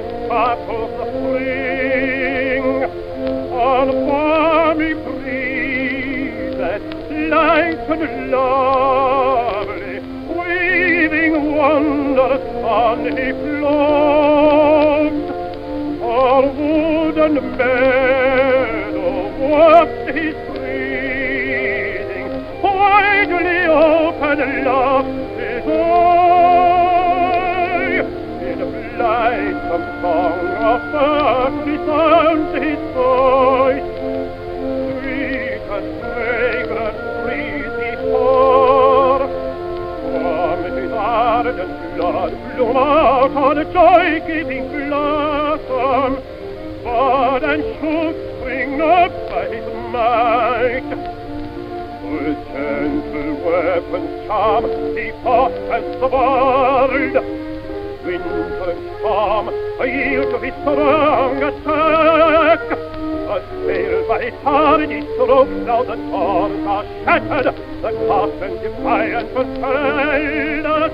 and sparkles the spring on balmy breezes, light and lovely, weaving wondrous on he floats. O'er wood and meadow wafts his breathing, widely open loves his eye. In a blithesome song of earthly sounds his voice, sweet and fragrant breeze he pour. From his ardent blood bloom out on a joy-giving blossom, bud and shoot spring up by his might. With gentle weapons charm he offends the world. Winter and storm yield to his strong attack. Assailed by his hardy strokes, now the doors are shattered, the coffin defiant will tell us.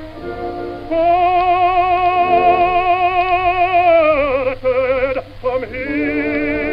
Parted from him.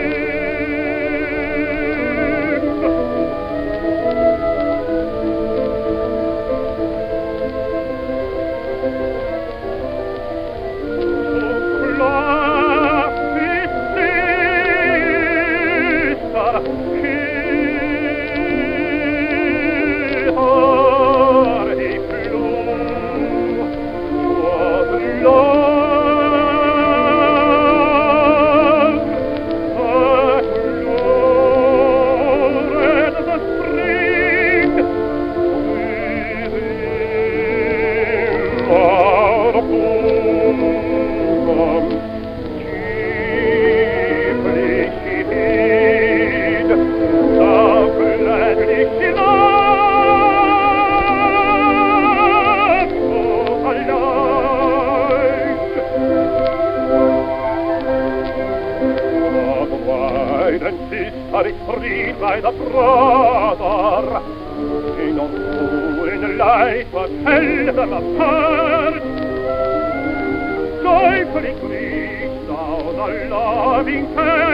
Freed by the brother, in on who in life but held them apart. Joyfully greet thou the loving pair.